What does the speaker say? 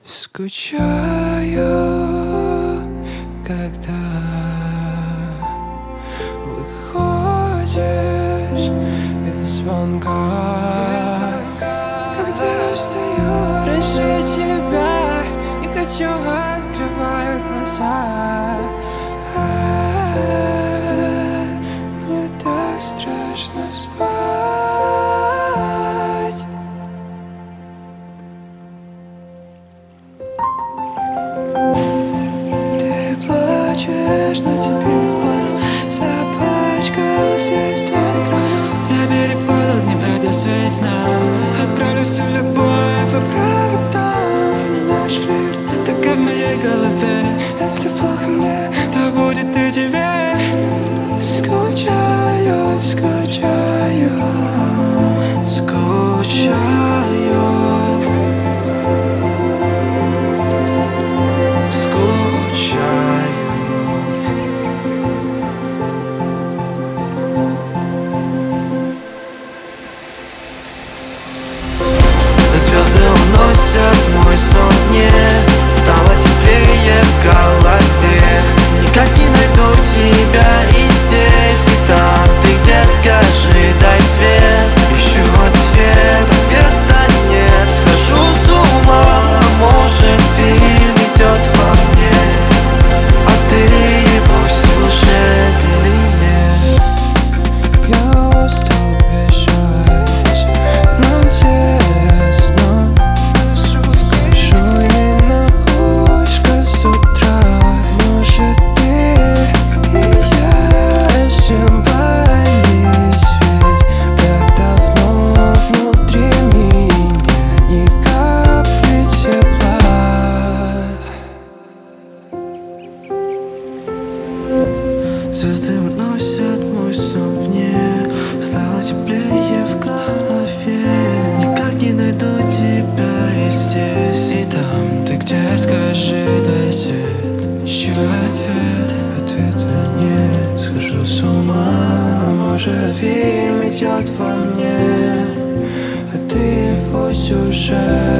Скучаю, когда выходишь из звонка, когда я стою раньше тебя и хочу, открываю глаза. Мне так страшно спать. Ты плачешь, но тебе не больно. Запачкался весь твой край. Я перепутал дни, радиосвязь нам. Отправлю всю любовь, Поправить там наш флирт. так и в моей голове. Если плохо мне, То будет и тебе. скучаю, скучаю, скучаю, скучаю. Звезды уносят мой сон мне. Стало теплее в голове. Никак не найду тебя и здесь, и там. Ты где, скажи, дай свет. Ищу ответ, ответа нет. Схожу с ума, а может фильм идет во мне. А ты его слушаешь или нет? Я устал бежать, нам тесно. Скажу ей на ушко с утра. Может, ты и я ошибались, ведь так давно внутри меня ни капли тепла. Звезды уносят мой сон вне. Стало теплее в голове. Никак не найду тебя и здесь, и там. Ты где, скажи, дай свет. Ищу ответ. Ответа нет, схожу с ума. Может, фильм идет во мне, а ты его сюжет.